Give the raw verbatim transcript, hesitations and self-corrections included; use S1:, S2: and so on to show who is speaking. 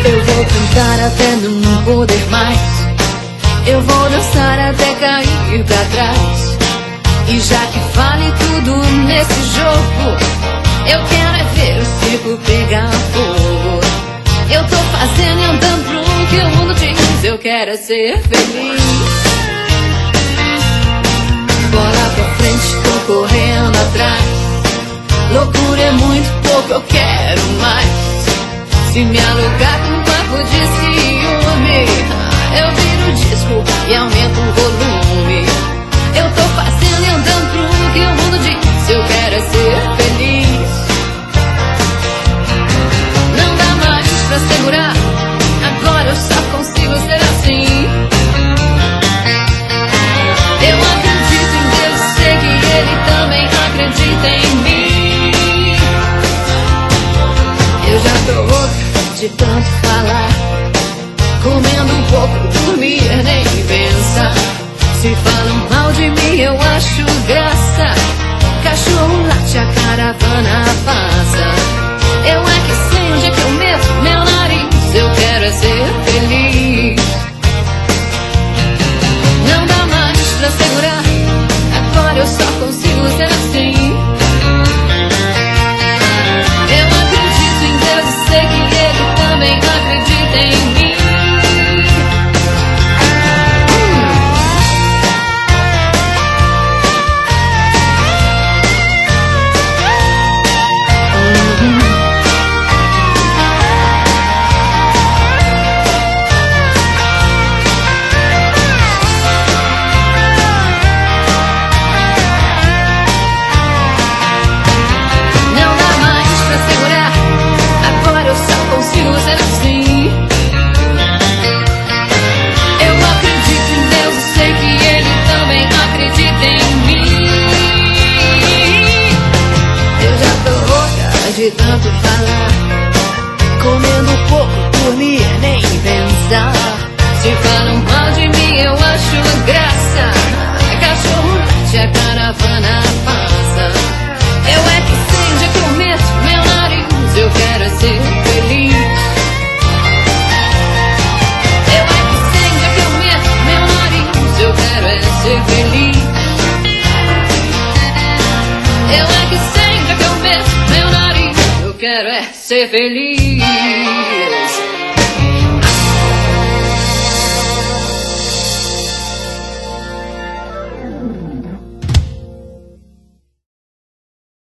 S1: Eu vou cantar até não poder mais. Eu vou dançar até cair pra trás. E já que vale tudo nesse jogo, eu quero é ver o circo pegar fogo. Eu tô fazendo e andando pro que o mundo diz. Eu quero é ser feliz. Bola pra frente, tô correndo atrás. Loucura é muito pouco, eu quero mais. Se me alugar com um papo de ciúme, eu viro o disco e aumento o volume. Eu tô fazendo e andando pro que o mundo diz. Eu quero é ser feliz. Não dá mais pra segurar. Agora eu só consigo ser assim. Eu acredito em Deus, sei que Ele também acredita em mim. Eu já tô louca de tanto falar, comendo um pouco, dormir, nem pensar. Se falam mal de mim, eu acho graça. Cachorro late, a caravana passa. Eu é que sei onde é que eu meto meu nariz. Eu quero é ser feliz. Não dá mais pra segurar. Agora eu só consigo ser assim. Eu acredito em Deus e sei que Ele também acredita em mim. Consigo ser assim. Eu acredito em Deus e sei que Ele também acredita em mim. Eu já tô louca de tanto falar, comendo pouco, dormir, nem pensar. Se falam mal de mim, eu acho graça. Cachorro late, a caravana passa. Eu é que sei onde é que eu meto meu nariz. Eu quero é ser feliz. Eu é que sei onde é que eu meto meu nariz. Eu quero é ser feliz. Eu é que sei onde é que eu meto meu nariz. Eu quero é ser feliz.